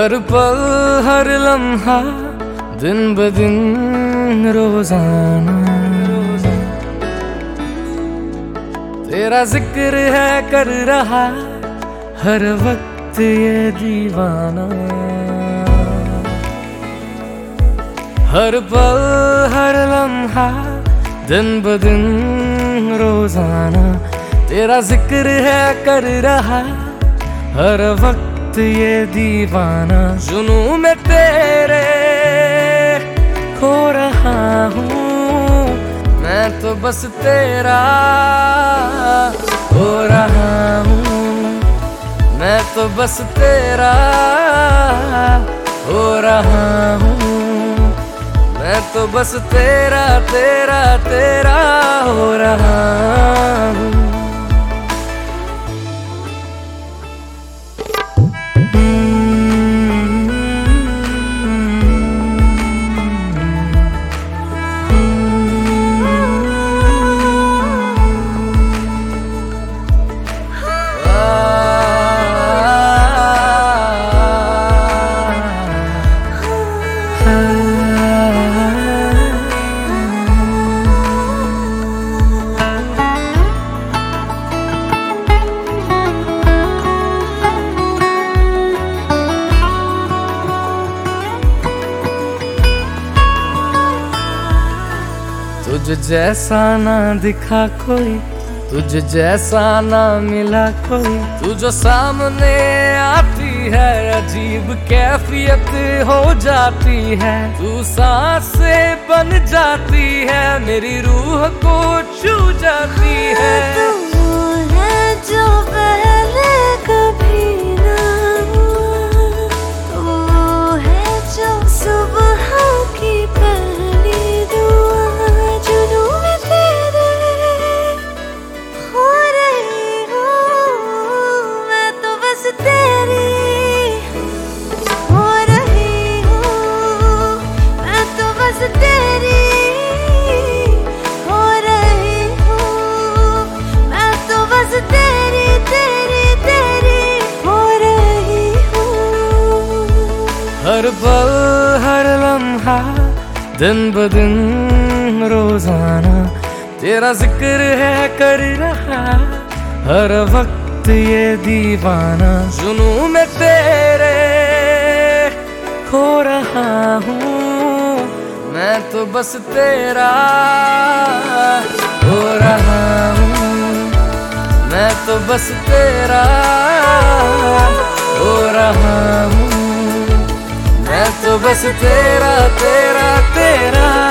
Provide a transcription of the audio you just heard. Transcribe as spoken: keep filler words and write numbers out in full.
हर पल हर लम्हा दिन ब दिन रोजाना तेरा जिक्र है कर रहा हर वक्त ये दीवाना। हर पल हर लम्हा दिन ब दिन रोजाना तेरा जिक्र है कर रहा हर वक्त ये दीवाना। जुनू में तेरे खो रहा हूँ मैं तो बस तेरा हो रहा हूँ मैं तो बस तेरा हो रहा हूँ मैं तो बस तेरा तेरा तेरा हो रहा हूँ। तुझ जैसा ना दिखा कोई तुझ जैसा ना मिला कोई तू जो सामने आती है अजीब कैफियत हो जाती है। तू सांसे बन जाती है मेरी रूह को छू जाती है। तू है जो पहले कभी ना हुआ तू है जो सुबह की पहली दुआ। जुनू में तेरे हो रही हूँ मैं तो बस तेरी हो रही हूँ मैं तो बस तेरी हो रही हूँ मैं तो बस तेरी तेरी तेरी हो रही हूँ। हर पल हर लम्हा दिन ब दिन रोजाना तेरा जिक्र है कर रहा हर वक्त ये दीवाना। जुनू में तेरे खो रहा हूँ मैं तो बस तेरा हो रहा हूँ मैं तो बस तेरा हो रहा हूँ मैं तो बस तेरा तेरा तेरा